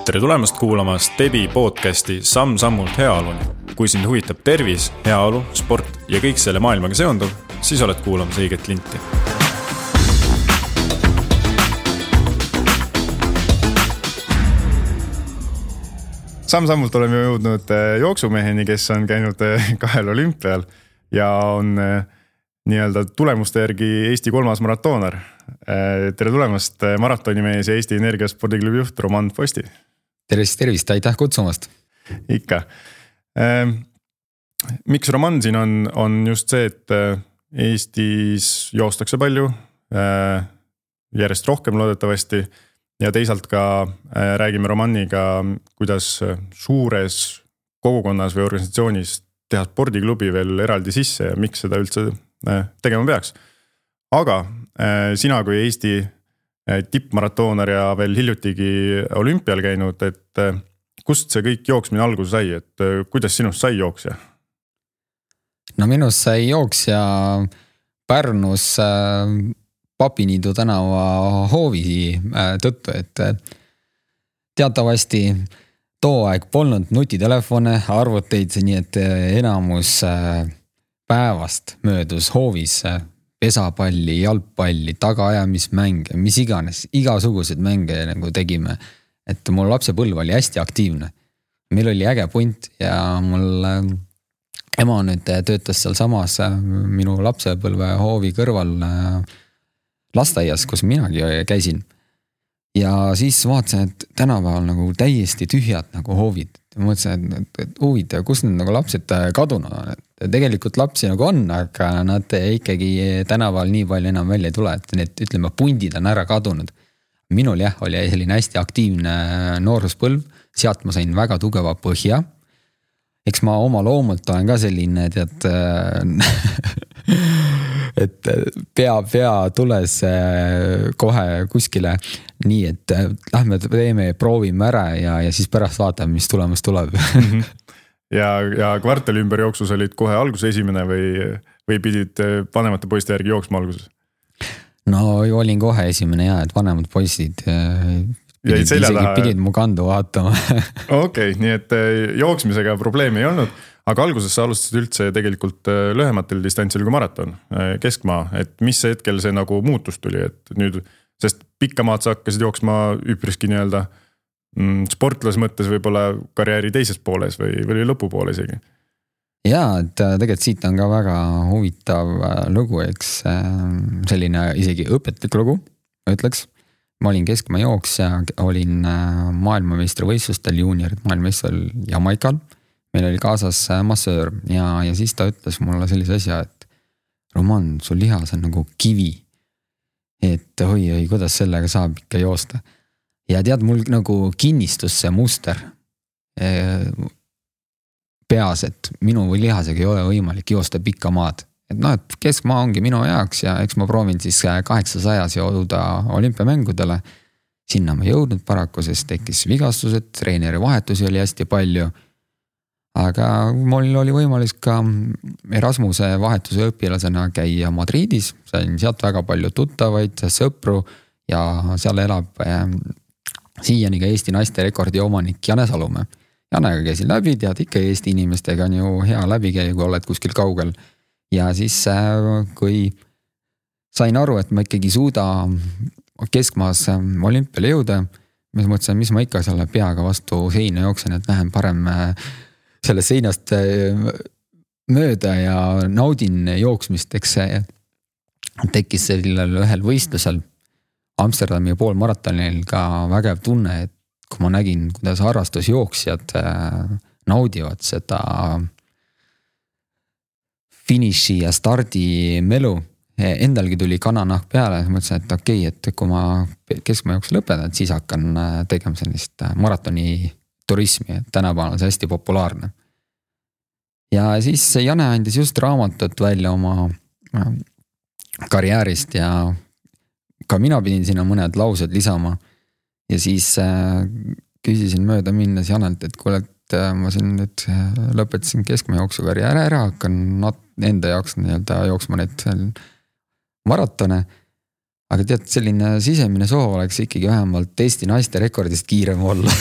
Tere tulemast kuulama Stebi podcasti Samm-sammult heaoluni. Kui sind huvitab tervis, heaolu, sport ja kõik selle maailmaga seonduv, siis oled kuulamas õiget linti. Samm-sammult oleme jõudnud jooksumeheni, kes on käinud 2 olümpial ja on nii-öelda tulemuste järgi Eesti 3. maratooner. Tere tulemast maratonimees ja Eesti Energia spordiklubi juht Roman Posti. Tervist, aitäh kutsumast. Ikka. Miks Roman siin on just see, et Eestis joostakse palju, järjest rohkem loodetavasti ja teisalt ka räägime Romaniga, kuidas suures kogukonnas või organisatsioonis teha spordiklubi veel eraldi sisse ja miks seda üldse tegema peaks. Aga sina kui Eesti tippmaratooner ja veel hiljutigi olümpial käinud, et kust see kõik jooksmine alguse sai, et kuidas sinust sai jooksja? No minust sai jooksja Pärnus Papiniidu tänava hoovi tõttu, et teatavasti too aeg polnud nutitelefone, arvuteid, nii et enamus päevast möödus hoovis pesapalli, jalgpalli, tagaajamismänge, mis iganes, igasugused mänge nagu tegime. Et mul lapsepõlv oli hästi aktiivne. Meil oli äge punt ja mul ema nüüd töötas seal samas minu lapsepõlve hoovi kõrval lasteaias, kus minagi käisin. Ja siis vaatasin, et tänapäeval nagu täiesti tühjad nagu hoovid. Mõtlesin, et huvitav, kus need nagu lapsed kadunud on. Et tegelikult lapsi nagu on, aga nad ikkagi tänapäeval nii palju enam välja ei tule, et need, ütleme, pundid on ära kadunud. Minul oli selline hästi aktiivne nooruspõlv, sealt ma sain väga tugeva põhja. Eks ma oma loomult olen ka selline, et pea tules kohe kuskile nii, et lähme proovime ära ja siis pärast vaatame, mis tulemus tuleb. ja kvartali ümber jooksus olid kohe alguse esimene või pidid vanemate poiste järgi jooksma alguses? No olin kohe esimene ja, et vanemad poisid pidid mu kandu vaatama. Okei, nii et jooksmisega probleemi ei olnud, aga alguses sa alustasid üldse tegelikult lühematel distantsil kui maraton, keskmaa, et mis hetkel see nagu muutus tuli, et nüüd, sest pikka maad sa hakkasid jooksma üpriski nii-öelda sportlas mõttes võib-olla karjääri teises pooles või lõpupoole isegi. Jaa, et tegelikult siit on ka väga huvitav lugu, eks selline isegi õpetlik lugu, ütleks. Ma olin keskmaa jooksja, olin maailmameistrivõistlustel, juuniorid maailmameistril Jamaikal. Meil oli kaasas massöör ja siis ta ütles mulle sellise asja, et Roman, sul lihas on nagu kivi. Et oi, kuidas sellega saab ikka joosta. Ja tead, mul nagu kinnistus see muster peas, et minu või lihasega ei ole võimalik joosta pikka maad. Et et keskmaa ongi minu jaoks ja eks ma proovin siis 800 jõuda olümpiamängudele. Sinna ma jõudnud paraku, sest tekkis vigastused, treeneri vahetusi oli hästi palju. Aga mul oli võimalus ka Erasmuse vahetuse õpilasena käia Madridis. Sain sealt väga palju tuttavaid, sõpru ja seal elab siiani ka Eesti naiste rekordi omanik Jane Salumäe. Janega käisin läbi, tead ikka Eesti inimestega on ju hea läbi käia, kui oled kuskil kaugel. Ja siis kui sain aru, et ma ikkagi suuda keskmaas olümpiale jõuda, mis mõtlesin, mis ma ikka selle peaga vastu seina jooksen, et lähen parem selle seinast mööda ja naudin jooksmist, eks see tekkis sellel ühel võistlusel Amsterdami poolmaratonil ka vägev tunne, et kui ma nägin, kuidas harrastusjooksjad naudivad seda finiši ja stardi melu, endalgi tuli kananahk peale, mõtlesin, et okei, et kui ma keskmaa jooksul lõpetan, siis hakkan tegema sellist maratoni turismi, et tänapäeval on see hästi populaarne. Ja siis Jane andis just raamatut välja oma karjäärist ja ka mina pidin sinna mõned laused lisama ja siis küsisin mööda minnes Janelt, et kuule, ma siin nüüd lõpetasin keskmaa jooksu karjääri ära, hakkan enda jaoks nii-öelda jooksma need maratone, aga tead, selline sisemine soov oleks ikkagi vähemalt Eesti naiste rekordist kiirem olla.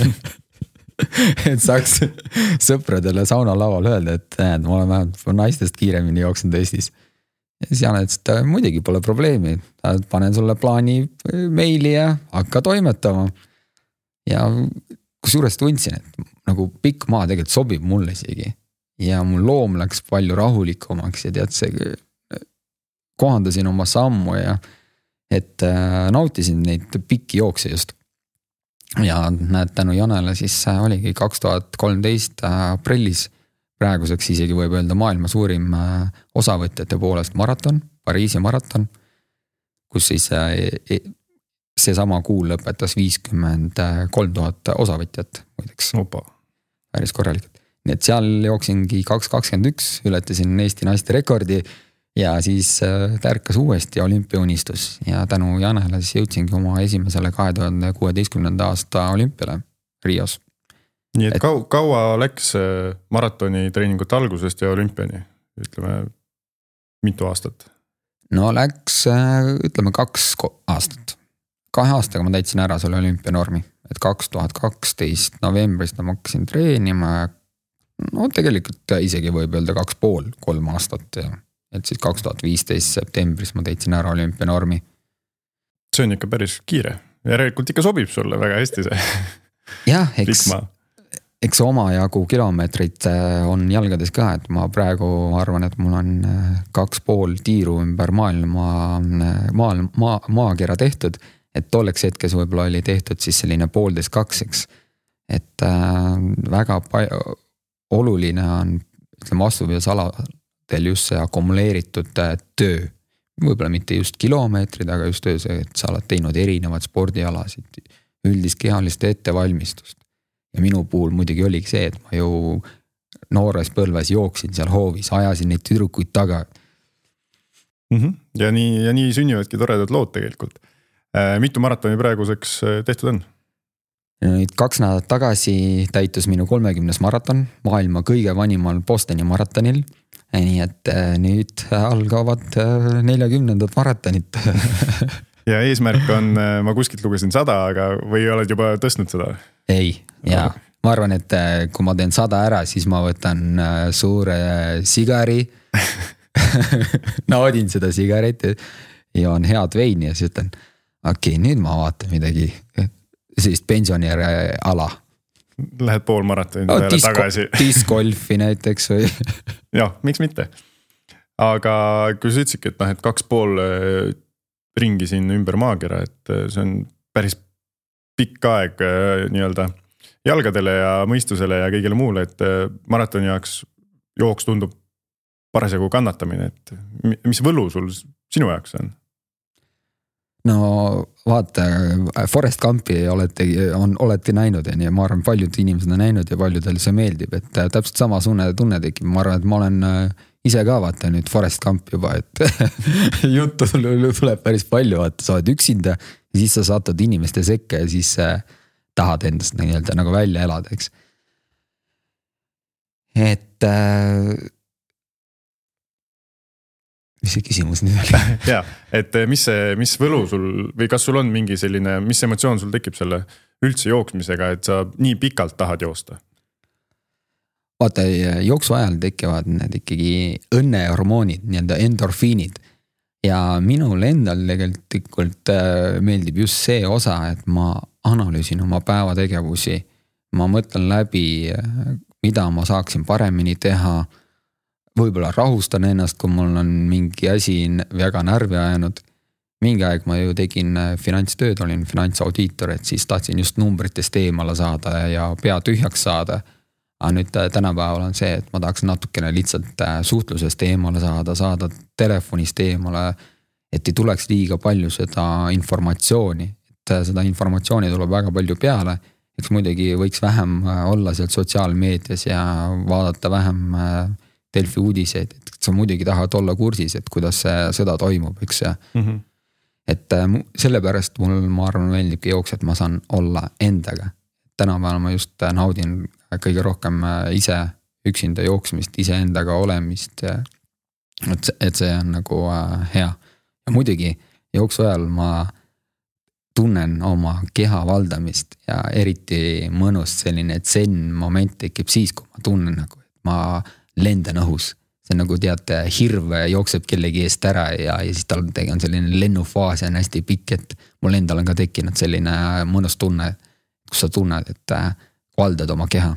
Et saaks sõpradele saunalaval öelda, et ma olen vähemalt naistest kiiremini jooksnud Eestis. Ja siis Jane ütles, et muidugi pole probleemi, panen sulle plaani meili ja hakka toimetama. Ja kusjuures tundsin, et nagu pikk maa tegelikult sobib mulle isegi. Ja mul loom läks palju rahulikumaks ja tead see, kohandasin oma sammu ja et nautisin neid pikki jookse just. Ja näed, tänu Janele siis oligi 2013 aprillis praeguseks isegi võib öelda maailma suurim osavõtjate poolest maraton, Pariisi maraton, kus siis seesama kuul lõpetas 53 000 osavõtjat, muideks. Päris korralikult. Nii et seal jooksingi 2.21, ületasin Eesti naiste rekordi ja siis tärkas uuesti olümpiaunistus ja tänu Janele siis jõudsingi oma esimesele 2016. aasta olümpiale Rios. Nii et kaua läks maratoni treeningute algusest ja olümpiani, ütleme mitu aastat? No läks, ütleme 2 aastat. 2 aastaga ma täitsin ära selle olümpianormi, et 2012 novembrist ma hakkasin treenima. No tegelikult isegi võib öelda 2,5-3 aastat ja et siis 2015 septembris ma täitsin ära olümpianormi. See on ikka päris kiire. Järelikult ikka sobib sulle väga hästi see. Jah, eks oma jagu kilomeetrit on jalgades ka, et ma praegu arvan, et mul on 2,5 tiiru ümber maakera tehtud, et tolleks hetkes võib-olla oli tehtud siis selline 1,5-2, et väga oluline on, ütleme, vastupidasaladel just see akumuleeritud töö. Võib-olla mitte just kilomeetrid, aga just töö see, et sa oled teinud erinevad spordialasid, üldist kehalist ettevalmistust. Ja minu puhul muidugi oligi see, et ma ju noores põlves jooksin seal hoovis, ajasin neid tüdrukuid taga. Ja nii sünnivadki toredad lood tegelikult. Mitu maratoni praeguseks tehtud on? 2 nädalat tagasi täitus minu 30. maraton maailma kõige vanimal Bostoni maratonil. Nii et nüüd algavad 40. maratonit. Ja eesmärk on, ma kuskilt lugesin 100, aga või oled juba tõstnud seda? Ei, ja ma arvan, et kui ma teen 100 ära, siis ma võtan suure sigari, naudin seda sigaretti ja on head veini ja siis ütlen, okei, nüüd ma vaatan midagi sellist pensionäri ala. Lähed pool maratoni tagasi. Discgolfi näiteks või? Jah, miks mitte. Aga kui sa ütsidki, et 2,5 ringi siin ümber maakera, et see on päris pikk aeg nii-öelda jalgadele ja mõistusele ja kõigile muule, et maratoni jaoks jooks tundub parasjagu kannatamine, et mis võlu sul sinu jaoks on? No vaata, Forrest Gumpi olete näinud ja ma arvan, paljud inimesed on näinud ja paljudel see meeldib, et täpselt sama tunne tekib. Ma arvan, et ma olen ise ka vaata nüüd Forrest Gump juba, et juttu tuleb päris palju, vaata, sa oled üksinda ja siis sa satud inimeste sekka ja siis tahad endast nii-öelda nagu välja elada, eks. Et mis see küsimus nüüd oli? Ja, et mis võlu sul või kas sul on mingi selline, mis emotsioon sul tekib selle üldse jooksmisega, et sa nii pikalt tahad joosta? Vaata, jooksu ajal tekivad need ikkagi õnnehormoonid, nii-öelda endorfiinid. Ja minul endal tegelikult meeldib just see osa, et ma analüüsin oma päevategevusi. Ma mõtlen läbi, mida ma saaksin paremini teha. Võib-olla rahustan ennast, kui mul on mingi asi väga närvi ajanud. Mingi aeg ma ju tegin finantstööd, olin finantsaudiitor, et siis tahtsin just numbritest eemale saada ja pea tühjaks saada. Aga nüüd tänapäeval on see, et ma tahaks natukene lihtsalt suhtlusest eemale saada telefonist eemale, et ei tuleks liiga palju seda informatsiooni. Et seda informatsiooni tuleb väga palju peale. Eks muidugi võiks vähem olla seal sotsiaalmeedias ja vaadata vähem Delfi uudiseid, et sa muidugi tahad olla kursis, et kuidas seda toimub, eks ja. Et sellepärast mul, ma arvan, meeldibki jooks, et ma saan olla endaga. Tänapäeval ma just naudin kõige rohkem ise üksinda jooksmist, ise endaga olemist, et see on nagu hea. Ja muidugi jooksu ajal ma tunnen oma keha valdamist ja eriti mõnus selline zen moment tekib siis, kui ma tunnen nagu, et ma lendan õhus. See on nagu teate, hirv jookseb kellegi eest ära ja siis tal on selline lennufaas ja on hästi pikk, et mul endal on ka tekkinud selline mõnus tunne, kus sa tunned, et valdad oma keha.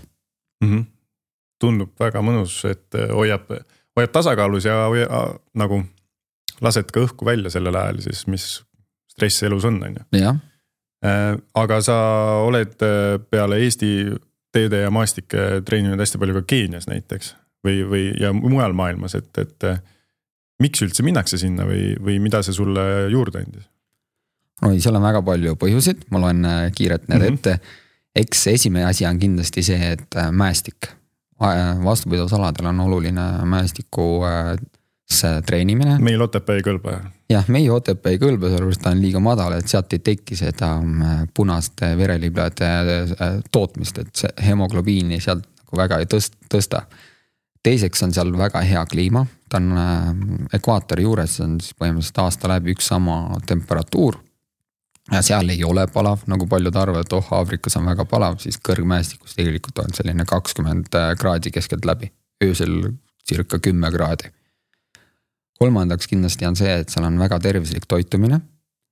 Tundub väga mõnus, et hoiab tasakaalus ja nagu lased ka õhku välja sellel ajal siis, mis stress elus on. Ja. Aga sa oled peale Eesti teede ja maastike treeninud hästi palju ka Keenias näiteks või ja mujal maailmas, et miks üldse minnakse sinna või mida see sulle juurde andis? No, seal on väga palju põhjusid, ma loen kiiret need ette. Eks esimene asi on kindlasti see, et mäestik. Vastupidavusaladel on oluline mäestiku treenimine. Meil Otepää ei kõlba. Jah, meie Otepää ei kõlba, sellepärast ta on liiga madal, et sealt ei teki seda punaste vereliblade tootmist, et see hemoglobiini sealt nagu väga ei tõsta. Teiseks on seal väga hea kliima, ta on ekvaatori juures, on siis põhimõtteliselt aasta läbi üks sama temperatuur ja seal ei ole palav, nagu paljud arvavad, et Aafrikas on väga palav, siis kõrgmäestikus tegelikult on selline 20 kraadi keskelt läbi, öösel circa 10 kraadi. Kolmandaks kindlasti on see, et seal on väga tervislik toitumine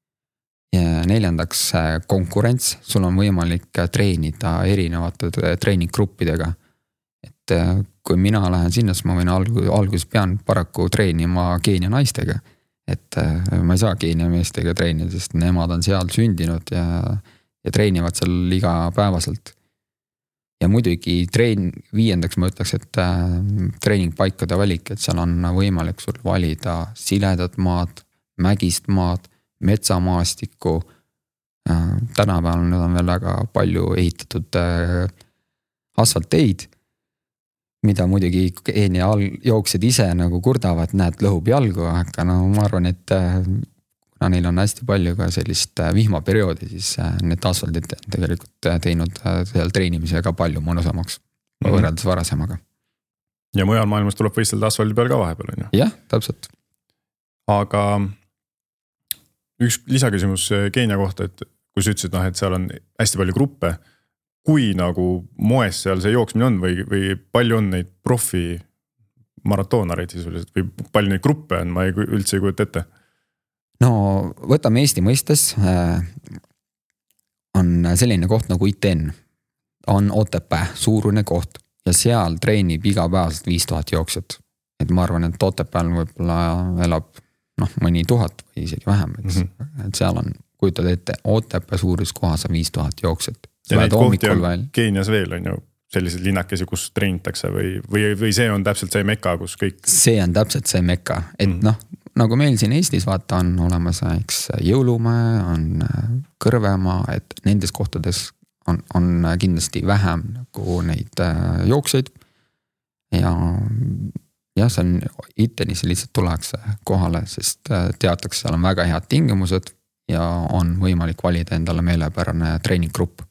ja neljandaks konkurents, sul on võimalik treenida erinevate treeninggruppidega, et kui mina lähen sinna, siis ma võin alguses pean paraku treenima Keenia naistega, et ma ei saa Keenia meestega treenida, sest nemad on seal sündinud ja treenivad seal igapäevaselt. Ja muidugi viiendaks ma ütleks, et treeningpaikade valik, et seal on võimalik sul valida siledat maad, mägist maad, metsamaastikku. Tänapäeval nüüd on veel väga palju ehitatud asfalteid, mida muidugi Keenia jooksjad ise nagu kurdavad, näed lõhub jalgu, aga no ma arvan, et kuna neil on hästi palju ka sellist vihmaperioodi, siis need asfaldid tegelikult teinud seal treenimise ka palju mõnusamaks võrreldes varasemaga. Ja mujal maailmas tuleb võistelda asfaldi peal ka vahepeal, on ju? Jah, täpselt. Aga üks lisaküsimus Keenia kohta, et kui sa ütlesid, et seal on hästi palju gruppe, kui nagu moes seal see jooksmine on või palju on neid profi maratoonareid sisuliselt või palju neid gruppe on, ma üldse ei kujuta ette? No võtame Eesti mõistes, on selline koht nagu ITN, on Otepää, suurune koht ja seal treenib igapäevaselt 5000 jooksjat. Et ma arvan, et Otepääl võib-olla elab mõni 1000 või isegi vähem, et seal on, kujutad ette, Otepää suurus kohas on 5000 jooksjat. Ja neid kohti on Keenias veel on ju sellised linnakesi, kus treenitakse või see on täpselt see meka, kus kõik? See on täpselt see meka, et nagu meil siin Eestis vaata on olemas Jõulumäe, on Kõrvemaa, et nendes kohtades on kindlasti vähem nagu neid jookseid ja see on ITNis lihtsalt tullakse kohale, sest teatakse, seal on väga head tingimused ja on võimalik valida endale meelepärane treeninggrupp.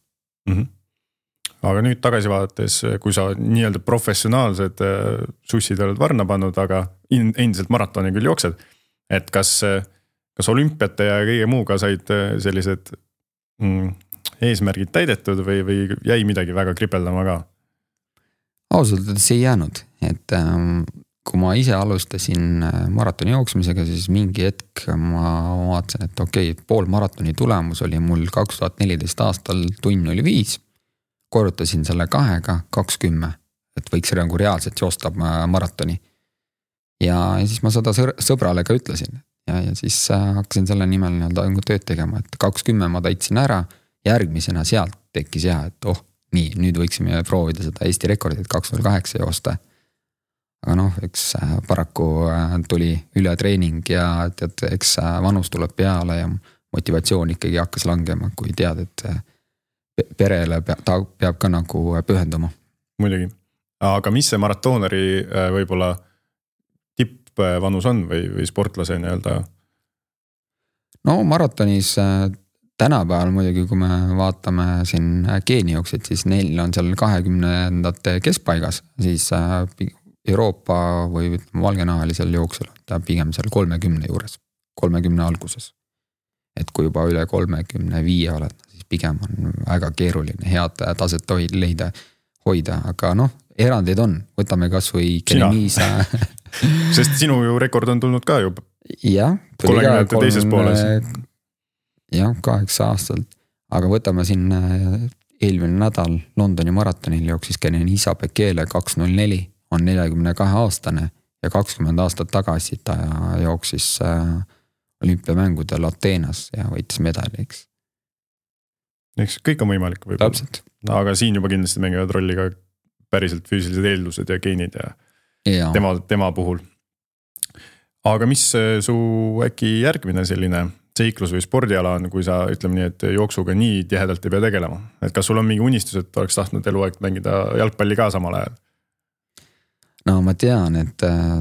Aga nüüd tagasi vaadates, kui sa nii-öelda professionaalsed sussid oled varna pannud, aga endiselt maratoni küll jooksed, et kas olümpiate ja kõige muuga said sellised eesmärgid täidetud või jäi midagi väga kripeldama ka? Ausalt, et see ei jäänud, et kui ma ise alustasin maratoni jooksmisega, siis mingi hetk ma vaatasin, et okei, pool maratoni tulemus oli mul 2014 aastal tunn oli 5. Korrutasin selle 2:20, et võiks nagu reaalselt joosta maratoni. Ja siis ma seda sõbrale ka ütlesin ja siis hakkasin selle nimel tööd tegema, et 2:10 ma täitsin ära, järgmisena sealt tekkis et nii, nüüd võiksime proovida seda Eesti rekordit 2:08 joosta. Aga eks paraku tuli ületreening ja eks vanus tuleb peale ja motivatsioon ikkagi hakkas langema, kui tead, et perele ta peab ka nagu pühenduma. Muidugi. Aga mis see maratooneri võib-olla tippvanus on või sportlase nii-öelda? No maratonis tänapäeval muidugi, kui me vaatame siin geenijooksid, siis neil on seal 20 keskpaigas, siis Euroopa või valgenahalisel jooksul ta pigem seal 30 juures, 30 alguses. et kui juba üle 35 oled, siis pigem on väga keeruline head taset leida, hoida, aga noh, erandeid on, võtame kas või Keneniisa. Sest sinu ju rekord on tulnud ka juba. Jah, 30 teises pooles. Jah, 8 aastalt, aga võtame siin eelmine nädal Londoni maratonil jooksis Keneniisa Bekele 2.04, on 42 aastane ja 20 aastat tagasi ta jooksis olümpiamängudel Ateenas ja võitis medaliks. Eks kõik on võimalik võib-olla. Täpselt. Aga siin juba kindlasti mängivad rolli ka päriselt füüsilised eeldused ja geenid ja tema puhul. Aga mis su äkki järgmine selline seiklus või spordiala on, kui sa ütleme nii, et jooksuga nii tihedalt ei pea tegelema? Et kas sul on mingi unistus, et oleks tahtnud eluaeg mängida jalgpalli ka samal ajal? No ma tean, et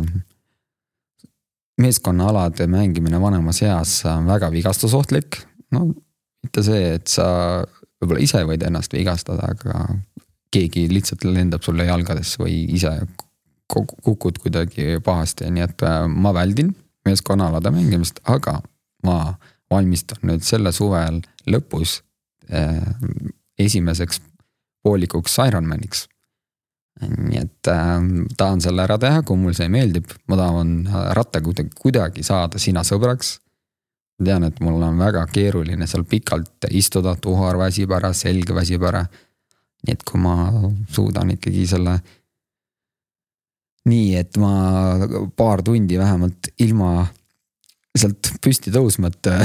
meeskonnaalade mängimine vanemas eas on väga vigastusohtlik. No mitte see, et sa võib-olla ise võid ennast vigastada, aga keegi lihtsalt lendab sulle jalgadesse või ise kukud kuidagi pahasti. Nii et ma väldin meeskonnaalade mängimist, aga ma valmistan nüüd selle suvel lõpus esimeseks poolikuks Ironmaniks. Nii et tahan selle ära teha, kui mul see meeldib. Ma tahan ratta kuidagi saada sina sõbraks. Tean, et mul on väga keeruline seal pikalt istuda, tuhar väsib ära, selg väsib ära. Nii et kui ma suudan ikkagi selle nii, et ma paar tundi vähemalt ilma sealt püsti tõusmata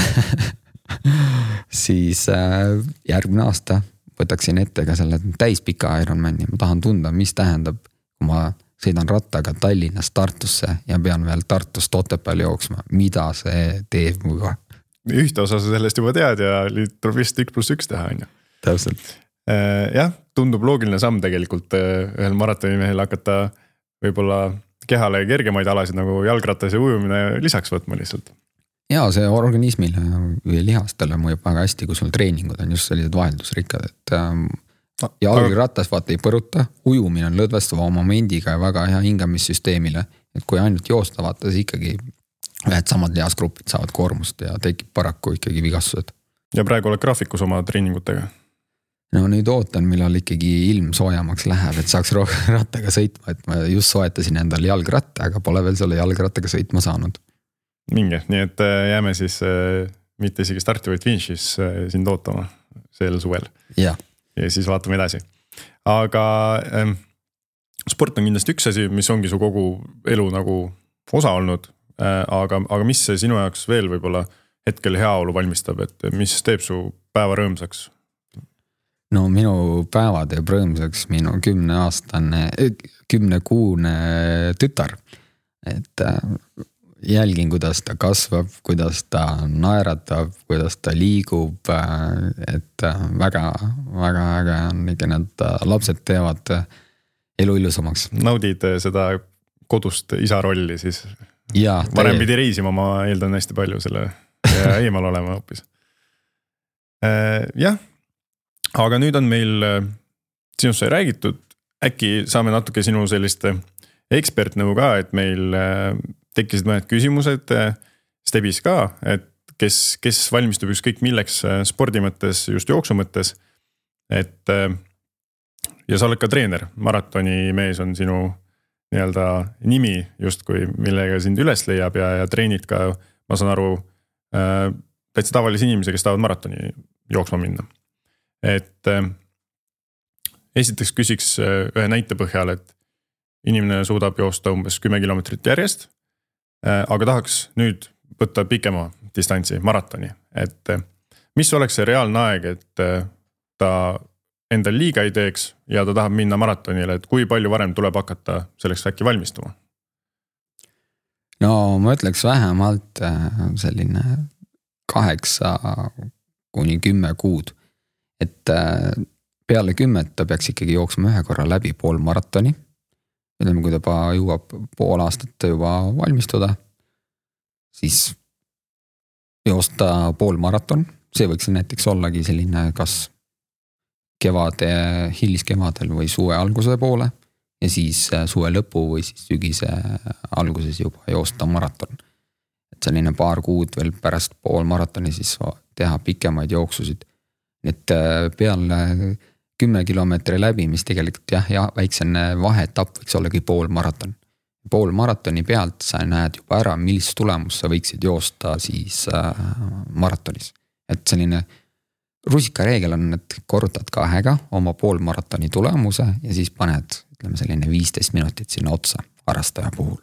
siis järgmine aasta võtaksin ette ka selle täispika Ironmani. Ma tahan tunda, mis tähendab, kui ma sõidan rattaga Tallinnast Tartusse ja pean veel Tartust Otepääle jooksma. Mida see teeb muga? Ühte osa sa sellest juba tead ja tuleb vist 1+1 teha. Täpselt. Jah, tundub loogiline samm tegelikult ühel maratonimehel hakata võib-olla kehale kergemaid alasid nagu jalgratas ja ujumine lisaks võtma lihtsalt. Ja see organismile või lihastele mõjub väga hästi, kui sul treeningud on just sellised vaheldusrikkad, et jalgratas vaata ei põruta, ujumine on lõdvestava momendiga ja väga hea hingamissüsteemile, et kui ainult joosta vaata, siis ikkagi ühed samad lihasgrupid saavad koormust ja tekib paraku ikkagi vigastused. Ja praegu oled graafikus oma treeningutega? No nüüd ootan, millal ikkagi ilm soojamaks läheb, et saaks rattaga sõitma, et ma just soetasin endale jalgratta, aga pole veel selle jalgrattaga sõitma saanud. Minge, nii et jääme siis mitte isegi starti, vaid finišis sind ootama sel suvel. Ja siis vaatame edasi. Aga sport on kindlasti üks asi, mis ongi su kogu elu nagu osa olnud. Aga mis see sinu jaoks veel võib-olla hetkel heaolu valmistab, et mis teeb su päeva rõõmsaks? No minu päeva teeb rõõmsaks minu 10-kuune tütar. Et jälgin, kuidas ta kasvab, kuidas ta naeratab, kuidas ta liigub, et väga äge on ikka need lapsed teevad elu ilusamaks. Naudid seda kodust isa rolli siis? Ja, varem pidi reisima, ma eeldan hästi palju selle ja eemal olema hoopis. Jah, aga nüüd on meil sinust sai räägitud, äkki saame natuke sinu sellist ekspertnõu ka, et meil tekkisid mõned küsimused Stebis ka, et kes valmistub ükskõik milleks spordi mõttes, just jooksu mõttes. Et, ja sa oled ka treener, maratoni mees on sinu nii-öelda nimi justkui, millega sind üles leiab ja treenid ka, ma saan aru, täitsa tavalisi inimesi, kes tahavad maratoni jooksma minna. Et esiteks küsiks ühe näite põhjal, et inimene suudab joosta umbes 10 kilomeetrit järjest, aga tahaks nüüd võtta pikema distantsi, maratoni. Et mis oleks see reaalne aeg, et ta endal liiga ei teeks ja ta tahab minna maratonile, et kui palju varem tuleb hakata selleks äkki valmistuma? No ma ütleks vähemalt selline 8-10 kuud. Et peale 10 ta peaks ikkagi jooksma ühe korra läbi pool maratoni. Ütleme, kui ta jõuab pool aastat juba valmistuda, siis joosta pool maraton. See võiks näiteks ollagi selline kas hiliskevadel või suve alguse poole ja siis suve lõpu või siis sügise alguses juba joosta maraton. selline paar kuud veel pärast poolmaratoni siis teha pikemaid jooksusid. Et peale 10 kilomeetri läbi, mis tegelikult ja väiksene vaheetapp võiks ollagi poolmaraton. Poolmaratoni pealt sa näed juba ära, millist tulemust sa võiksid joosta siis maratonis. Et selline rusikareegel on, et korrutad 2 oma poolmaratoni tulemuse ja siis paned, ütleme selline 15 minutit sinna otsa harrastaja puhul.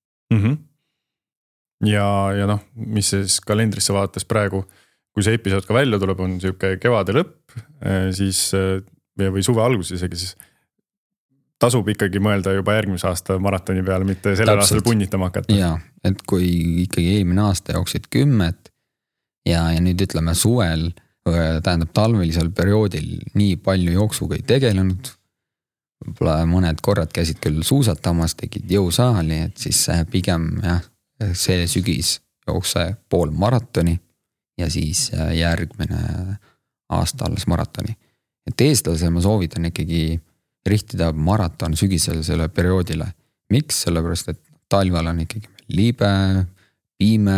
Ja noh, mis siis kalendrisse vaates praegu, kui see episood ka välja tuleb, on siuke kevade lõpp, siis või suve algus isegi, siis tasub ikkagi mõelda juba järgmise aasta maratoni peale, mitte sellel aastal punnitama hakata. Ja, et kui ikkagi eelmine aasta jooksid 10 ja nüüd ütleme suvel, tähendab talvelisel perioodil nii palju jooksuga ei tegelenud, võib-olla mõned korrad käisid küll suusatamas, tegid jõusaali, et siis pigem see sügis jookse pool maratoni ja siis järgmine aasta alles maratoni. Et eestlase ma soovitan ikkagi rihtida maraton sügisele perioodile. Miks? Sellepärast, et talvel on ikkagi liibe, piime,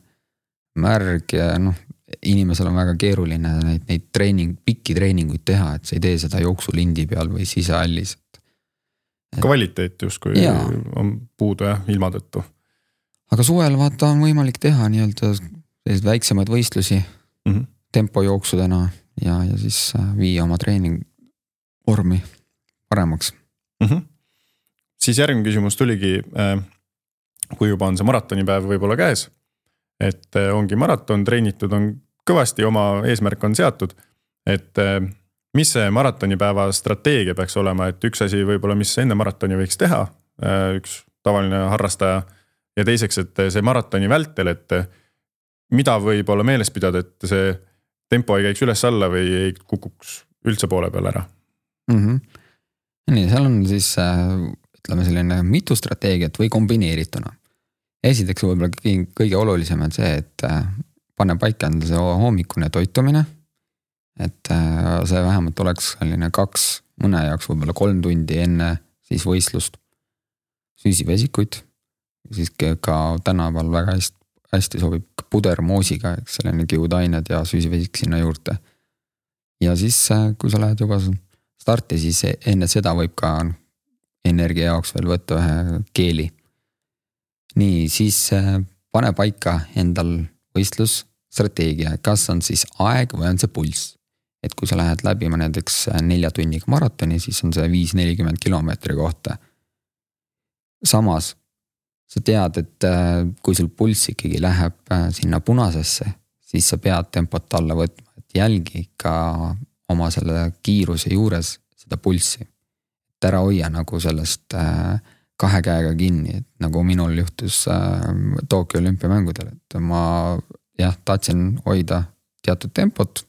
märg ja inimesel on väga keeruline neid pikki treeninguid teha, et sa ei tee seda jooksulindi peal või sisehallis. Kvaliteet justkui on puudu ilma tõttu. Aga suvel vaata on võimalik teha nii-öelda sellised väiksemaid võistlusi tempojooksudena ja siis viia oma treening vormi paremaks. Siis järgmine küsimus tuligi, kui juba on see maratonipäev võib-olla käes, et ongi maraton, treenitud on kõvasti, oma eesmärk on seatud, et mis see maratonipäeva strateegia peaks olema, et üks asi võib-olla, mis enne maratoni võiks teha, üks tavaline harrastaja ja teiseks, et see maratoni vältel, et mida võib olla meeles pidada, et see tempo ei käiks üles alla või ei kukuks üldse poole peal ära? Nii, seal on siis, ütleme selline mitu strateegiat või kombineerituna. Esiteks võib-olla kõige olulisem on see, et pane paika endale see hommikune toitumine, et see vähemalt oleks selline 2, mõne jaoks võib-olla 3 tundi enne siis võistlust süsivesikuid, siis ka tänapäeval väga hästi sobib pudermoosiga, selline kiudained ja süsivesik sinna juurde. Ja siis, kui sa lähed juba starti, siis enne seda võib ka energia jaoks veel võtta ühe keeli. Nii, siis pane paika endal võistlusstrateegia, kas on siis aeg või on see pulss. Et kui sa lähed läbima näiteks 4 tunniga maratoni, siis on see 5-40 kilomeetri kohta. Samas, sa tead, et kui sul pulss ikkagi läheb sinna punasesse, siis sa pead tempot alla võtma, et jälgi ka oma selle kiiruse juures seda pulssi. Et ära hoia nagu sellest 2 käega kinni, et nagu minul juhtus Tokyo olümpiamängudel, et ma tahtsin hoida teatud tempot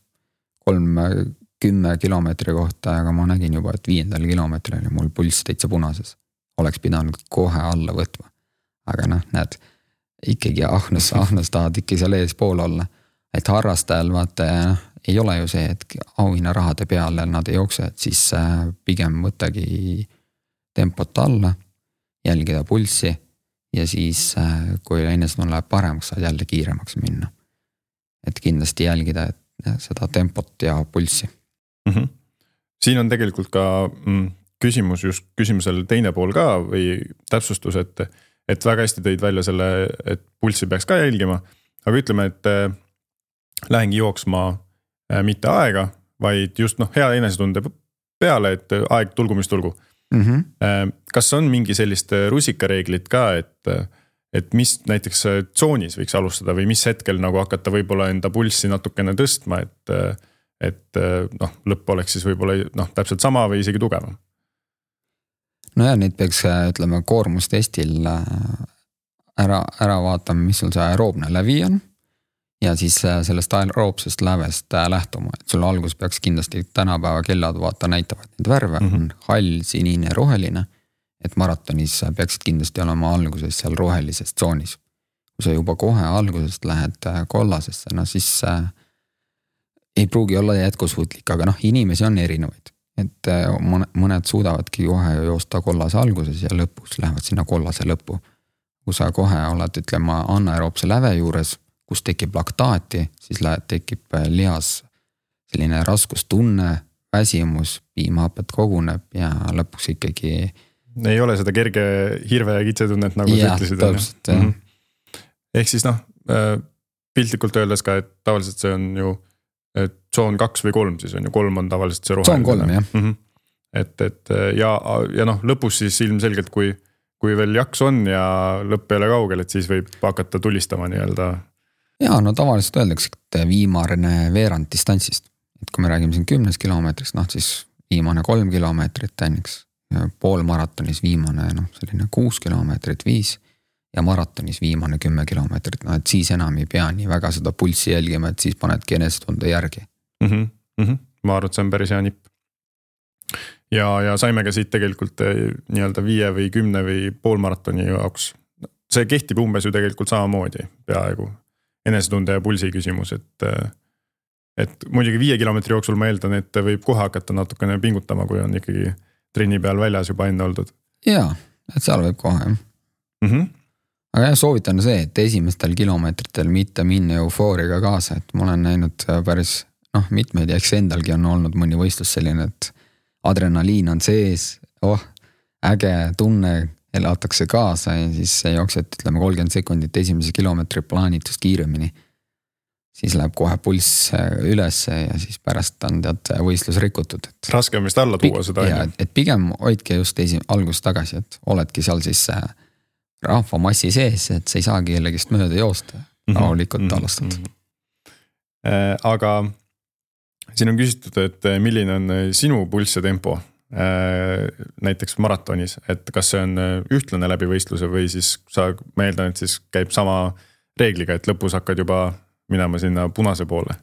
3-10 kilomeetri kohta, aga ma nägin juba, et 5. kilomeetril mul pulss täitsa punases. Oleks pidanud kohe alla võtma. Aga näed, ikkagi ahnus tahad ikka seal ees pool olla. Et harrastajal vaata ei ole ju see, et auhinna rahade peale nad ei jookse, et siis pigem võttagi tempot alla, jälgida pulssi ja siis kui enestunne läheb paremaks, saad jälle kiiremaks minna. Et kindlasti jälgida seda tempot ja pulssi. Siin on tegelikult ka küsimusel teine pool ka või täpsustus, et väga hästi tõid välja selle, et pulssi peaks ka jälgima, aga ütleme, et lähengi jooksma mitte aega, vaid just hea enesetunde peale, et aeg tulgu, mis tulgu. Kas on mingi sellist rusikareeglit ka, et mis näiteks tsoonis võiks alustada või mis hetkel nagu hakata võib-olla enda pulssi natukene tõstma, et lõpp oleks siis võib-olla täpselt sama või isegi tugevam? No ja neid peaks, ütleme, koormustestil ära vaatama, mis sul see aeroobne lävi on ja siis sellest aeroobsest lävest lähtuma, et sul algus peaks kindlasti tänapäeva kellad vaata näitavad neid värve, on hall, sinine, roheline, et maratonis peaksid kindlasti olema alguses seal rohelises tsoonis. Kui sa juba kohe algusest lähed kollasesse, siis ei pruugi olla jätkusuutlik, aga inimesi on erinevaid. Et mõned suudavadki kohe joosta kollase alguses ja lõpus lähevad sinna kollase lõppu. kui sa kohe oled, ütleme, anaeroobse läve juures, kus tekib laktaati, siis tekib lihas selline raskustunne, väsimus, piimhapet koguneb ja lõpuks ikkagi ei ole seda kerge hirve ja kitsetunnet, nagu sa ütlesid. Täpselt, jah. Ehk siis piltlikult öeldes ka, et tavaliselt see on ju tsoon 2 või 3, siis on ju 3 on tavaliselt see roheline. Tsoon 3, jah. Et ja lõpus siis ilmselgelt, kui veel jaks on ja lõpp ei ole kaugel, et siis võib hakata tulistama nii-öelda. Ja no tavaliselt öeldakse, et viimane veerand distantsist. Et kui me räägime siin 10 kilomeetrist, siis viimane 3 kilomeetrit tänniks. Poolmaratonis viimane selline 6 kilomeetrit 5 ja maratonis viimane 10 kilomeetrit. Et siis enam ei pea nii väga seda pulssi jälgima, et siis panedki enesetunde järgi. Ma arvan, et see on päris hea nipp. Ja saime ka siit tegelikult nii-öelda 5 või 10 või poolmaratoni jaoks. See kehtib umbes ju tegelikult samamoodi peaaegu enesetunde ja pulsi küsimus, et muidugi 5 kilomeetri jooksul ma eeldan, et võib kohe hakata natukene pingutama, kui on ikkagi trenni peal väljas juba enne oldud. Jaa, et seal võib kohe. Aga jah, soovitan see, et esimestel kilomeetritel mitte minna eufooriga kaasa, et ma olen näinud päris mitmeid ja eks endalgi on olnud mõni võistlus selline, et adrenaliin on sees, äge tunne, elatakse kaasa ja siis jooksed, ütleme 30 sekundit esimese kilomeetri plaanitust kiiremini. Siis läheb kohe pulss üles ja siis pärast on võistlus rikutud. Raske on vist alla tuua seda. Ja, et pigem hoidke just algust tagasi, et oledki seal siis rahvamassi sees, et sa ei saa kellegist mööda joosta. Rahulikult alustad. Aga siin on küsitud, et milline on sinu pulss ja tempo näiteks maratonis, et kas see on ühtlane läbi võistluse või siis ma eeldan, et siis käib sama reegliga, et lõpus hakkad juba minema sinna punase poole.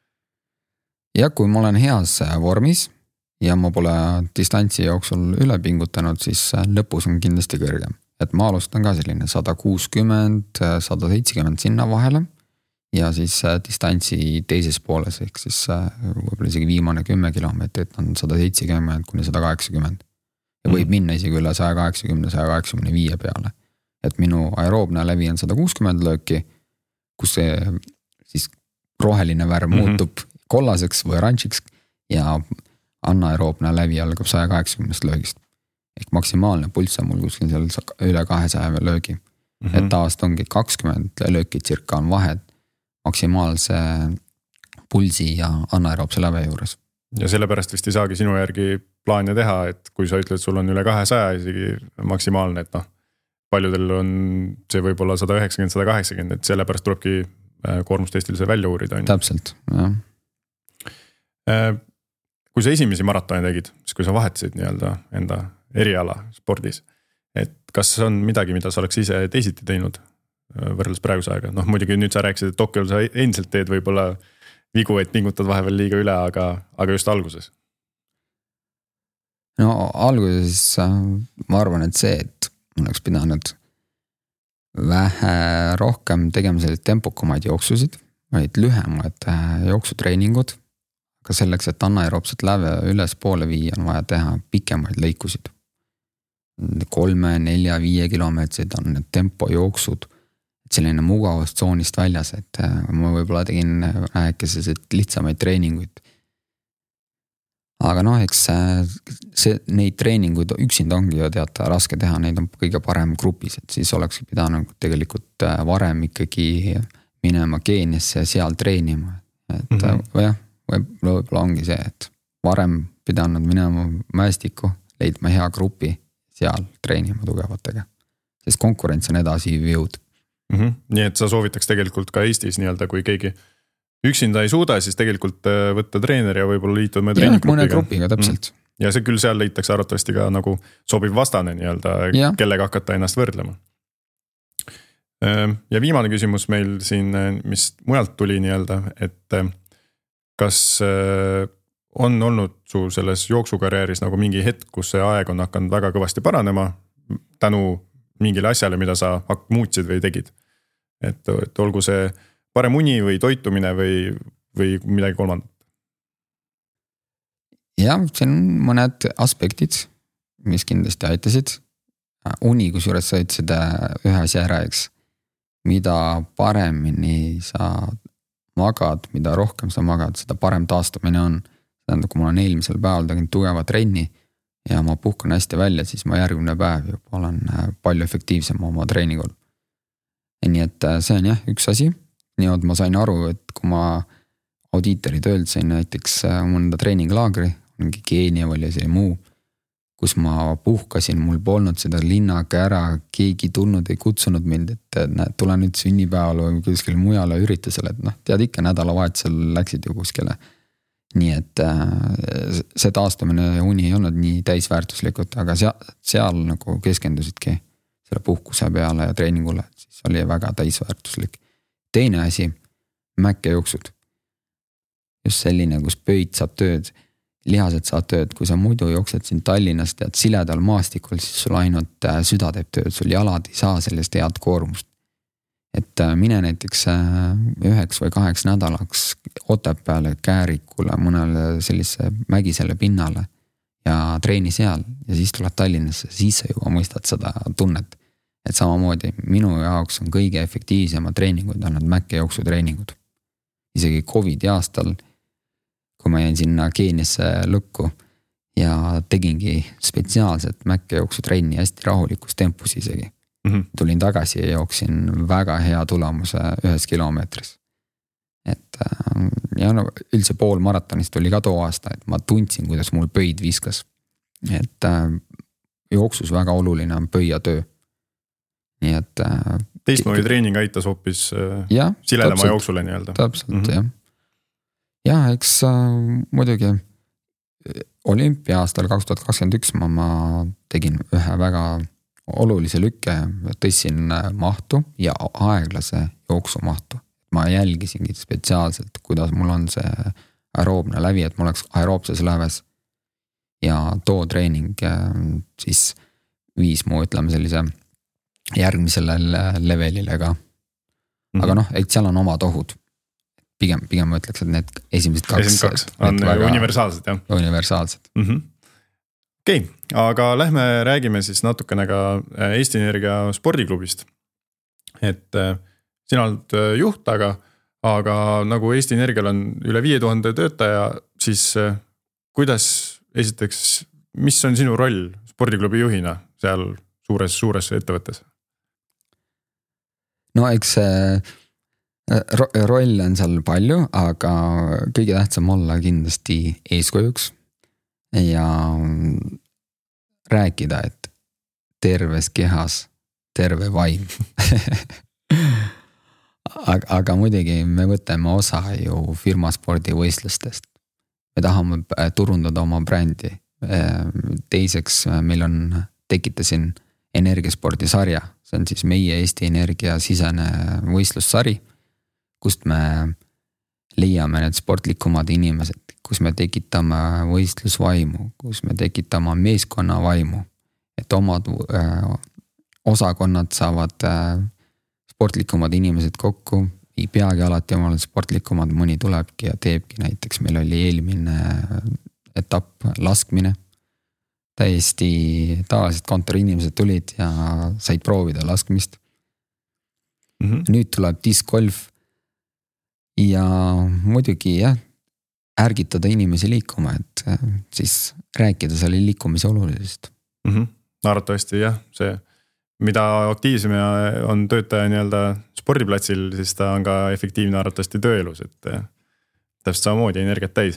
Ja kui ma olen heas vormis ja ma pole distantsi jooksul üle pingutanud, siis lõpus on kindlasti kõrgem. Et ma alustan ka selline 160, 170 sinna vahele ja siis distantsi teises pooles, ehk siis võib-olla isegi viimane 10 kilomeetrit on 170 kuni 180. Ja võib minna isegi üle 180-185 peale. Et minu aeroobne lävi on 160 lööki, kus see siis roheline värv muutub kollaseks või oranžiks ja anaeroobne lävi algab 180 löögist. Ehk maksimaalne pulss on mul kuskil seal üle 200 löögi. Et tavaliselt ongi 20 lööki cirka on vahed maksimaalse pulsi ja anaeroobse läve juures. Ja sellepärast vist ei saagi sinu järgi plaane teha, et kui sa ütled, sul on üle 200 isegi maksimaalne, et paljudel on see võib-olla 190-180, et sellepärast tulebki koormustestil see välja uurida. Täpselt, jah. Kui sa esimesi maratone tegid, siis kui sa vahetasid nii-öelda enda eriala spordis, et kas on midagi, mida sa oleks ise teisiti teinud võrreldes praeguse aega? Muidugi nüüd sa rääkisid, et Tokyol sa endiselt teed võib-olla vigu, et pingutad vahepeal liiga üle, aga just alguses. No alguses ma arvan, et see, et ma oleks pidanud vähe rohkem tegema sellised tempokumaid jooksusid, vaid lühemad jooksutreeningud, aga selleks, et anaeroobset läve üles poole viia, on vaja teha pikemaid lõikusid. 3, 4, 5 kilomeetrid on need tempojooksud, selline mugavustsoonist väljas, et ma võib-olla tegin vähekesed lihtsamaid treeninguid. Aga eks neid treeninguid üksinda ongi ju teata raske teha, neid on kõige parem grupis, et siis oleks pidanud tegelikult varem ikkagi minema Keeniasse ja seal treenima. Et võib-olla ongi see, et varem pidanud minema mäestikku, leidma hea grupi, seal treenima tugevatega, sest konkurents on edasi jõud. Nii et sa soovitaks tegelikult ka Eestis nii-öelda, kui keegi üksinda ei suuda, siis tegelikult võtta treener ja võib-olla liituda mõne grupiga, täpselt. Ja see küll seal leitakse arvatavasti ka nagu sobiv vastane nii-öelda, kellega hakata ennast võrdlema. Ja viimane küsimus meil siin, mis mujalt tuli nii-öelda, et kas on olnud su selles jooksukarjääris nagu mingi hetk, kus see aeg on hakanud väga kõvasti paranema tänu mingile asjale, mida sa muutsid või tegid? Et olgu see parem uni või toitumine või midagi kolmandat? Jah, see on mõned aspektid, mis kindlasti aitasid. uni, kusjuures sa ütlesid ühe asja ära, eks. Mida paremini sa magad, mida rohkem sa magad, seda parem taastumine on. Tähendab, kui ma olen eelmisel päeval tegin tugeva trenni ja ma puhkan hästi välja, siis ma järgmine päev juba olen palju efektiivsem oma treeningul. Nii et see on jah, üks asi. Niimoodi ma sain aru, et kui ma audiitori töölt sain näiteks mõnda treeninglaagri, mingi Keenia või see muu, kus ma puhkasin, mul polnud seda linnaga ära, keegi tulnud, ei kutsunud mind, et näed, tule nüüd sünnipäeval või kuskil mujale üritusele, et tead ikka nädalavahetusel läksid ju kuskile. Nii et see taastumine ja uni ei olnud nii täisväärtuslikud, aga seal nagu keskendusidki selle puhkuse peale ja treeningule, siis oli väga täisväärtuslik. Teine asi, mäkkejooksud. Just selline, kus pöid saab tööd, lihased saab tööd, kui sa muidu jooksed siin Tallinnast ja siledal maastikul, siis sul ainult süda teeb tööd, sul jalad ei saa sellist head koormust. Et mine näiteks 9 või 8 nädalaks Otepääle, Käärikule, mõnele sellise mägisele pinnale ja treeni seal ja siis tuled Tallinnasse, siis sa juba mõistad seda tunnet. Et samamoodi minu jaoks on kõige efektiivsema treeningud on need mäkkejooksutreningud. Isegi COVID aastal, kui ma jäin sinna Keeniasse lõkku ja tegingi spetsiaalset mäkkejooksutrenni hästi rahulikus tempus isegi. Tulin tagasi ja jooksin väga hea tulemuse 1 kilomeetris. Et ja üldse pool maratonist oli ka too aasta, et ma tundsin, kuidas mul pöid viskas. Et jooksus väga oluline on pöiatöö. Nii et teistmoodi treening aitas hoopis siledama jooksule nii-öelda. Täpselt, jah. Ja, eks muidugi olümpia aastal 2021 ma tegin ühe väga olulise lükke, tõssin mahtu ja aeglase jooksumahtu. Ma jälgisingi spetsiaalselt, kuidas mul on see aeroobne lävi, et mul oleks aeroobses läves ja too treening siis viis mu, ütleme sellise järgmisele levelile ka. Aga et seal on omad ohud. Pigem ma ütleks, et need esimesed kaks on universaalsed, jah? Universaalsed. Okei, aga lähme räägime siis natukene ka Eesti Energia spordiklubist. Et sina oled juht, aga nagu Eesti Energial on üle 5000 töötaja, siis kuidas esiteks, mis on sinu roll spordiklubi juhina seal suures ettevõttes? No eks roll on seal palju, aga kõige tähtsam olla kindlasti eeskujuks ja rääkida, et terves kehas terve vaim. aga muidugi me võtame osa ju firmaspordivõistlustest. Me tahame turundada oma brändi. Teiseks meil tekitasin energiaspordisarja. See on siis meie Eesti Energia sisene võistlussari, kust me leiame need sportlikumad inimesed, kus me tekitame võistlusvaimu, kus me tekitame meeskonnavaimu, et omad osakonnad saavad sportlikumad inimesed kokku, ei peagi alati omale sportlikumad, mõni tulebki ja teebki, näiteks meil oli eelmine etapp laskmine, täiesti tavaliselt kontoriinimesed tulid ja said proovida laskmist. Nüüd tuleb discgolf ja muidugi ärgitada inimesi liikuma, et siis rääkida selle liikumise olulisest. Arvatavasti jah, see, mida aktiivsem on töötaja nii-öelda spordiplatsil, siis ta on ka efektiivne arvatavasti tööelus, et täpselt samamoodi energiat täis.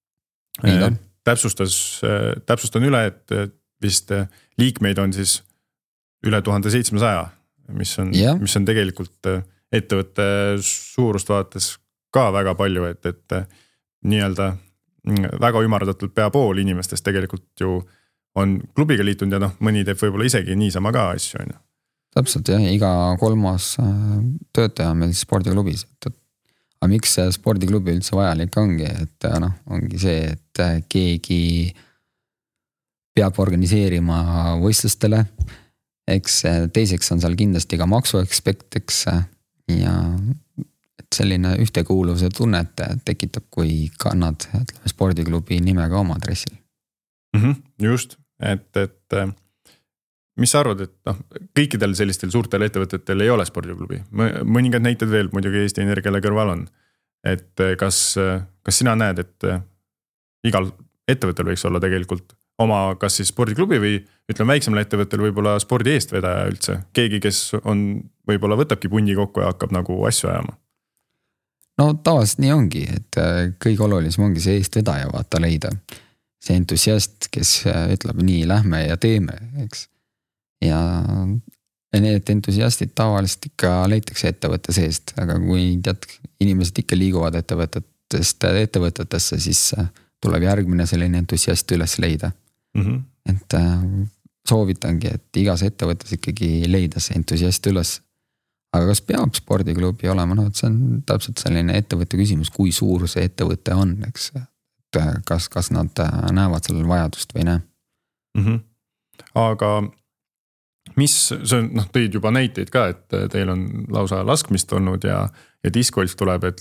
Täpsustan üle, et vist liikmeid on siis üle 1700, mis on tegelikult ettevõtte suurust vaadates ka väga palju, et nii-öelda väga ümardatult pea pool inimestest tegelikult ju on klubiga liitunud ja mõni teeb võib-olla isegi niisama ka asju. Täpselt jah, iga 3. töötaja on meil spordiklubis. Aga miks see spordiklubi üldse vajalik ongi, et ongi see, et keegi peab organiseerima võistlustele, eks teiseks on seal kindlasti ka maksuekspekt, eks ja et selline ühtekuuluvuse tunnet tekitab, kui kannad spordiklubi nimega oma adressil. Just, et mis sa arvad, et kõikidel sellistel suurtel ettevõtetel ei ole spordiklubi? Mõningad näited veel muidugi Eesti Energiale kõrval on. Et kas sina näed, et igal ettevõttel võiks olla tegelikult oma kas siis spordiklubi või ütleme väiksemal ettevõttel võib-olla spordi eestvedaja üldse. Keegi, kes on võib-olla võtabki pundi kokku ja hakkab nagu asju ajama. No tavaliselt nii ongi, et kõige olulisem ongi see eestvedaja vaata leida. See entusiast, kes ütleb nii lähme ja teeme, eks. Ja need entusiastid tavaliselt ikka leitakse ettevõtte seest, aga kui inimesed ikka liiguvad ettevõtetesse, siis tuleb järgmine selline entusiast üles leida. Et soovitangi, et igas ettevõttes ikkagi leida see entusiast üles. Aga kas peab spordiklubi olema? No, see on täpselt selline ettevõtte küsimus, kui suur see ettevõte on, eks. Kas nad näevad sellel vajadust või näe. Aga mis, tõid juba näiteid ka, et teil on lausa laskmist olnud ja discgolf tuleb, et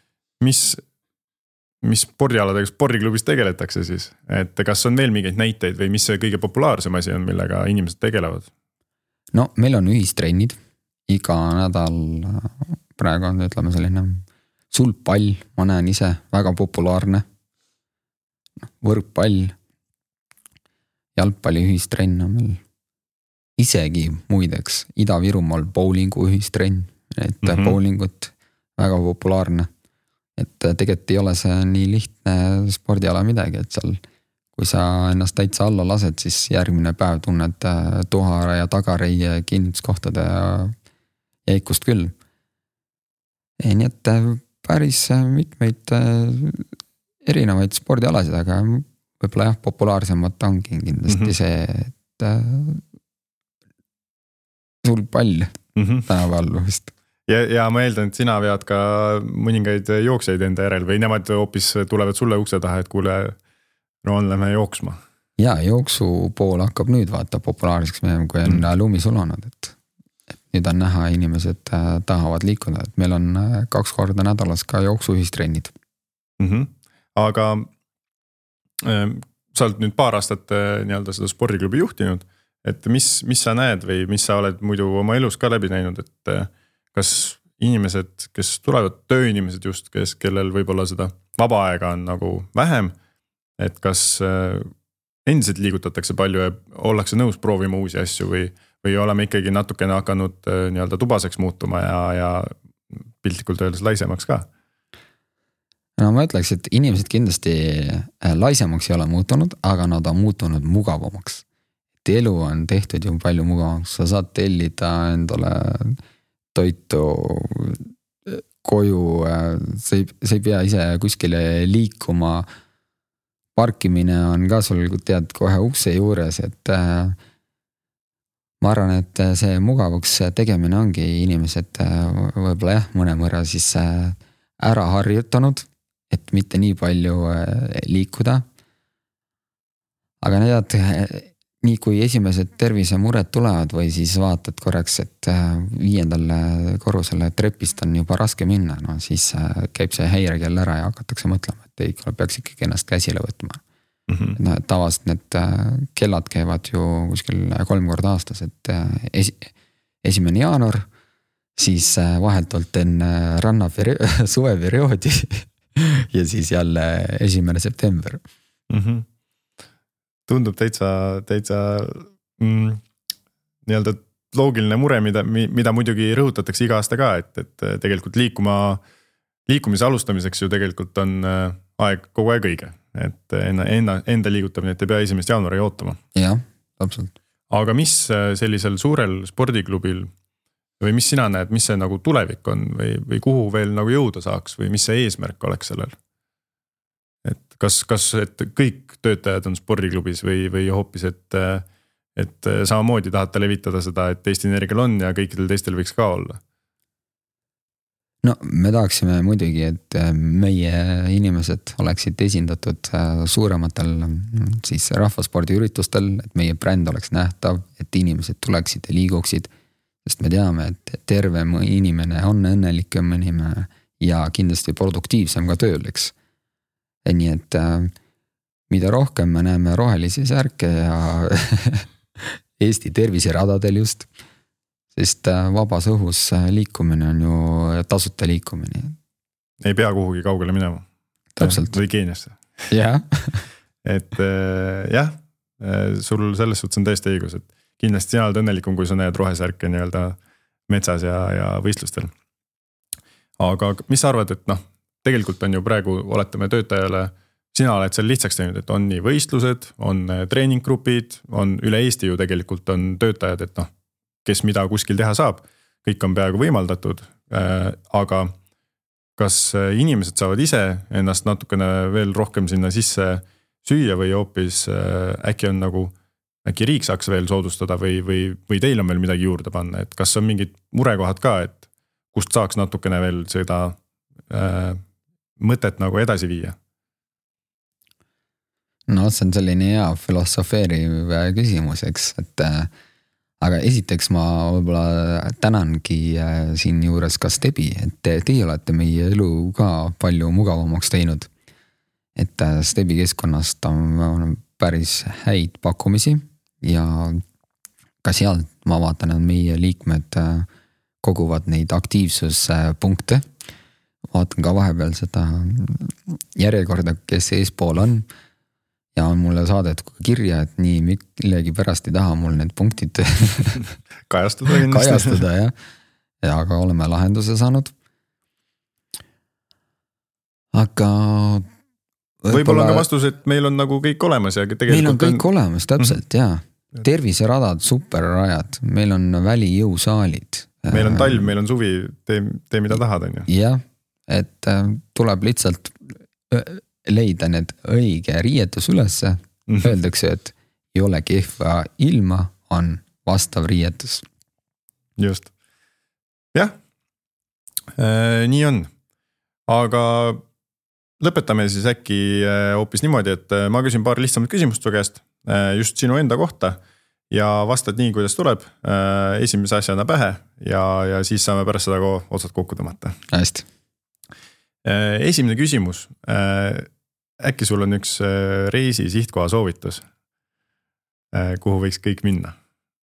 mis spordialadega spordiklubis tegeletakse siis? Et kas on veel mingeid näiteid või mis see kõige populaarsem asi on, millega inimesed tegelevad? No meil on ühistrennid. Iga nädal praegu on ütleme selline sulgpall, ma näen ise väga populaarne. Võrkpall, jalgpalli ühistrenn on meil isegi muideks Ida-Virumaal bowlingu ühistrenn, et bowlingut väga populaarne. Et tegelikult ei ole see nii lihtne spordiala midagi, et seal kui sa ennast täitsa alla lased, siis järgmine päev tunned tuhara ja tagareie kinnituskohtade jäikust küll. Nii et päris mitmeid erinevaid spordialasid, aga võib-olla populaarsemad ongi kindlasti see, et sulgpall tänapäeval vist. Ja ma eeldan, et sina vead ka mõningaid jookseid enda järel või nemad hoopis tulevad sulle ukse taha, et kuule, lähme jooksma. Ja jooksu pool hakkab nüüd vaata populaarseks mehem, kui on lumi sulanud, et nüüd on näha, inimesed tahavad liikuda, et meil on 2 korda nädalas ka jooksuühistrennid. Aga sa oled nüüd paar aastat nii-öelda seda spordiklubi juhtinud, et mis sa näed või mis sa oled muidu oma elus ka läbi näinud, et kas inimesed, kes tulevad tööinimesed just, kellel võib-olla seda vaba aega on nagu vähem, et kas endiselt liigutatakse palju ja ollakse nõus proovima uusi asju või oleme ikkagi natukene hakanud nii-öelda tubaseks muutuma ja piltlikult öeldes laisemaks ka? No ma ütleks, et inimesed kindlasti laisemaks ei ole muutunud, aga nad on muutunud mugavamaks. Et elu on tehtud ju palju mugavamaks, sa saad tellida endale toitu koju, sa ei pea ise kuskile liikuma, parkimine on ka sul tead kohe ukse juures, et ma arvan, et see mugavaks tegemine ongi inimesed võib-olla mõne mõra siis ära harjutanud, et mitte nii palju liikuda. Aga need nii kui esimesed tervisemured tulevad või siis vaatad korraks, et 5. korrusele trepist on juba raske minna, no siis käib see häirekell ära ja hakatakse mõtlema, et ei, peaks ikkagi ennast käsile võtma. No, tavaliselt need kellad käivad ju kuskil 3 korda aastas, et 1. jaanuar, siis vahetult enne suveperioodi ja siis jälle 1. september. Tundub täitsa nii-öelda loogiline mure, mida muidugi rõhutatakse iga aasta ka, et tegelikult liikumise alustamiseks ju tegelikult on aeg kogu aeg õige, et enda liigutamine, et ei pea 1. jaanuari ootama. Jah, täpselt. Aga mis sellisel suurel spordiklubil või mis sina näed, mis see nagu tulevik on või kuhu veel nagu jõuda saaks või mis see eesmärk oleks sellel? Et kas et kõik töötajad on spordiklubis või hoopis, et samamoodi tahate levitada seda, et Eesti Energial on ja kõikidel teistel võiks ka olla? No me tahaksime muidugi, et meie inimesed oleksid esindatud suurematel siis rahvaspordiüritustel, et meie bränd oleks nähtav, et inimesed tuleksid ja liiguksid, sest me teame, et tervem inimene on õnnelikum inimene ja kindlasti produktiivsem ka tööl, eks. Nii et mida rohkem me näeme rohelisi särke Eesti terviseradadel just. Sest vabas õhus liikumine on ju tasuta liikumine. Ei pea kuhugi kaugele minema. Täpselt. Või Keeniasse. Jah. Et jah, sul selles suhtes on täiesti õigus, et kindlasti sina oled õnnelikum, kui sa näed rohesärke nii-öelda metsas ja võistlustel. Aga mis sa arvad, et tegelikult on ju praegu, oletame töötajale, sina oled seal lihtsaks teinud, et on nii võistlused, on treeninggrupid, on üle Eesti ju tegelikult on töötajad, et kes mida kuskil teha saab, kõik on peaaegu võimaldatud, aga kas inimesed saavad ise ennast natukene veel rohkem sinna sisse süüa või hoopis äkki on äkki riik saaks veel soodustada või teil on veel midagi juurde panna, et kas on mingid murekohad ka, et kust saaks natukene veel seda mõtet edasi viia? No see on selline hea filosofeeriv küsimus, eks, et aga esiteks ma võib-olla tänangi siin juures ka Stebi, et teie olete meie elu ka palju mugavamaks teinud. Et Stebi keskkonnast on päris häid pakkumisi ja ka seal ma vaatan, et meie liikmed koguvad neid aktiivsuspunkte. Vaatan ka vahepeal seda järjekorda, kes eespool on. Ja on mulle saadet kirja, et nii millegi pärast ei taha mul need punktid kajastada ja aga oleme lahenduse saanud. Aga võib-olla on ka vastus, et meil on kõik olemas ja tegelikult meil on kõik olemas, täpselt, jaa. Terviseradad, superrajad, meil on välijõusaalid. Meil on talv, meil on suvi, tee mida tahad, on ju. Jah, et tuleb lihtsalt leida need õige riietus ülesse, öeldakse, et ei ole kehva ilma, on vastav riietus. Just. Jah, nii on. Aga lõpetame siis äkki hoopis niimoodi, et ma küsin paar lihtsamat küsimust su käest just sinu enda kohta ja vastad nii, kuidas tuleb esimese asjana pähe ja siis saame pärast seda otsad kokku tõmmata. Hästi. Esimene küsimus. Äkki sul on üks reisi sihtkoha soovitus, kuhu võiks kõik minna?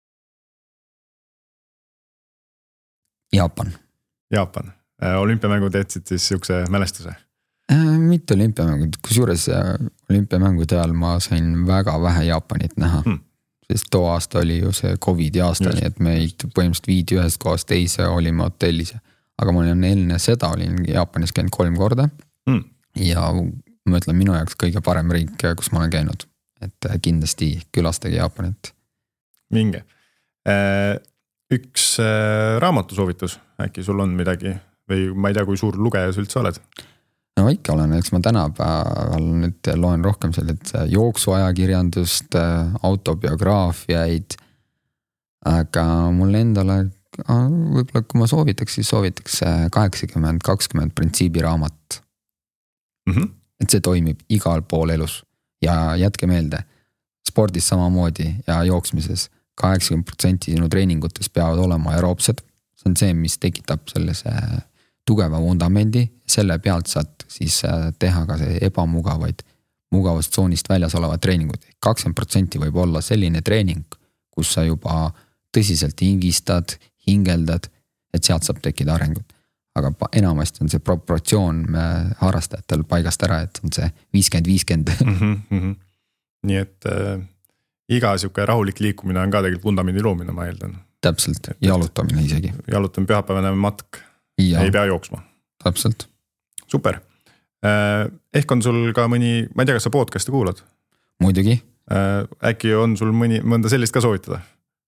Jaapan. Jaapan. Olümpiamängud jätsid siis siukse mälestuse? Mitte olümpiamängud, kusjuures olümpiamängude ajal ma sain väga vähe Jaapanit näha. Sest too aasta oli ju see COVID aasta, nii et meid põhimõtteliselt viidi ühest kohast teise, olime hotellis. Aga ma olin enne seda, olin Jaapanis käinud 3 korda ja ma ütlen minu jaoks kõige parem riik, kus ma olen käinud. Et kindlasti külastage Jaapanit. Minge. Üks raamatusoovitus, äkki sul on midagi või ma ei tea, kui suur lugeja sa üldse oled? No ikka olen, eks ma tänapäeval nüüd loen rohkem sellet jooksuajakirjandust, autobiograafiaid, aga mulle endale võib-olla kui ma soovitaks, siis soovitaks 80-20 printsiibi raamat. Et see toimib igal pool elus ja jätke meelde, spordis samamoodi ja jooksmises 80% sinu treeningutes peavad olema aeroobsed. See on see, mis tekitab sellise tugeva vundamendi, selle pealt saad siis teha ka see ebamugavaid mugavast tsoonist väljas olevad treeningud. 20% võib olla selline treening, kus sa juba tõsiselt hingistad, hingeldad, et sealt saab tekkida arengut. Aga enamasti on see proportsioon harrastajatel paigast ära, et on see 50-50. Nii et iga siuke rahulik liikumine on ka tegelikult vundamendi loomine, ma eeldan. Täpselt, jalutamine isegi. Jalutamine pühapäevane matk, ei pea jooksma. Täpselt. Super. Ehk on sul ka mõni, ma ei tea, kas sa podcasti kuulad? Muidugi. Äkki on sul mõnda sellist ka soovitada?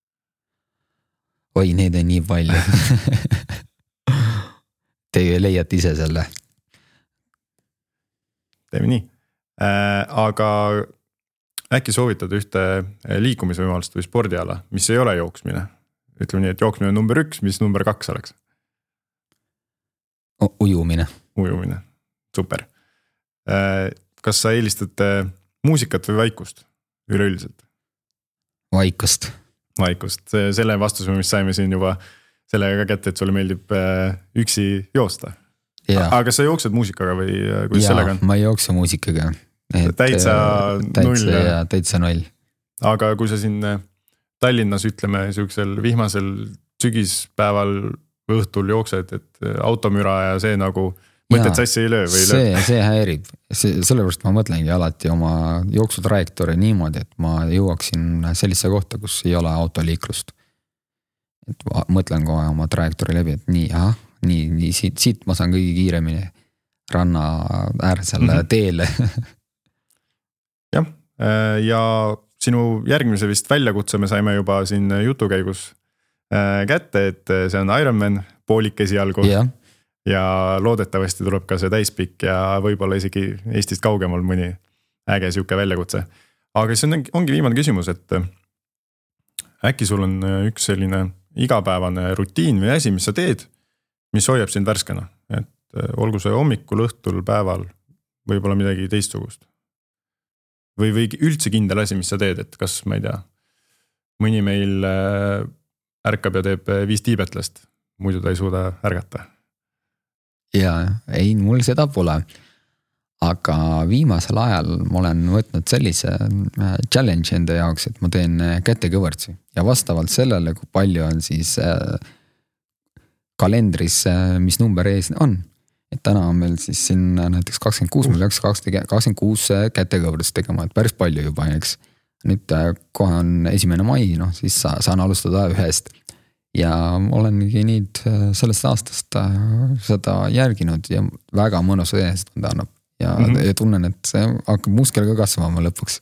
Oi, need on nii palju. Teie leiate ise selle. Teeme nii. Aga äkki soovitad ühte liikumisvõimalust või spordiala, mis ei ole jooksmine? Ütleme nii, et jooksmine on number 1, mis number 2 oleks? Ujumine. Ujumine, super. Kas sa eelistad muusikat või vaikust üleüldiselt? Vaikust. Vaikust, selle vastuse, mis saime siin juba sellega kätte, et sulle meeldib üksi joosta. Aga kas sa jooksed muusikaga või kuidas sellega on? Ma ei jookse muusikaga. Täitsa null. Ja täitsa null. Aga kui sa siin Tallinnas ütleme siuksel vihmasel sügispäeval õhtul jooksed, et automüra ja see nagu mõtted sassi ei löö või löö? See häirib, sellepärast ma mõtlengi alati oma jooksutrajektoori niimoodi, et ma jõuaksin sellise kohta, kus ei ole autoliiklust. Et mõtlen kohe oma trajektoori läbi, et nii, siit ma saan kõige kiiremini ranna äärsele teele. Jah, ja sinu järgmise vist väljakutse me saime juba siin jutu käigus kätte, et see on Ironman poolik esialgu ja loodetavasti tuleb ka see täispikk ja võib-olla isegi Eestist kaugemal mõni äge siuke väljakutse. Aga see ongi viimane küsimus, et äkki sul on üks selline igapäevane rutiin või asi, mis sa teed, mis hoiab sind värskena, et olgu see hommikul, õhtul, päeval, võib-olla midagi teistsugust. Või üldse kindel asi, mis sa teed, et kas, ma ei tea, mõni meil ärkab ja teeb 5 tiibetlast, muidu ta ei suuda ärgata. Jaa, ei, mul seda pole. Aga viimasel ajal ma olen võtnud sellise challenge enda jaoks, et ma teen kätekõvõrdsi. Ja vastavalt sellele, kui palju on siis kalendris, mis number ees on. Et täna on meil siis siin näiteks 26, meil peaks 26 kätekõvõrdust tegema, et päris palju juba, eks. Nüüd kohe on 1. mai, siis saan alustada 1. Ja olengi nüüd sellest aastast seda järginud ja väga mõnus eestund annab. Ja tunnen, et see hakkab muskel ka kasvama lõpuks.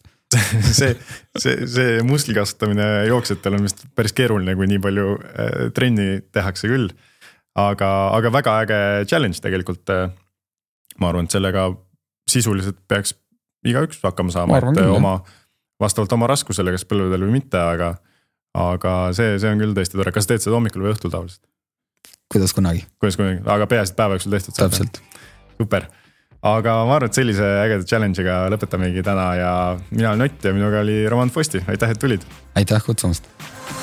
see muskli kasvatamine jooksjatel on vist päris keeruline, kui nii palju trenni tehakse küll. Aga väga äge challenge tegelikult. Ma arvan, et sellega sisuliselt peaks igaüks hakkama saama, et vastavalt oma raskusele, kas põlvedel või mitte, aga see on küll tõesti tore. Kas teed seda hommikul või õhtul tavaliselt? Kuidas kunagi. Aga peaasid päeva jooksul tehtud. Täpselt. Super. Aga ma arvan, et sellise ägeda challenge'iga lõpetamegi täna ja mina olen Ott ja minuga oli Roman Fosti. Aitäh, et tulid. Aitäh kutsumast.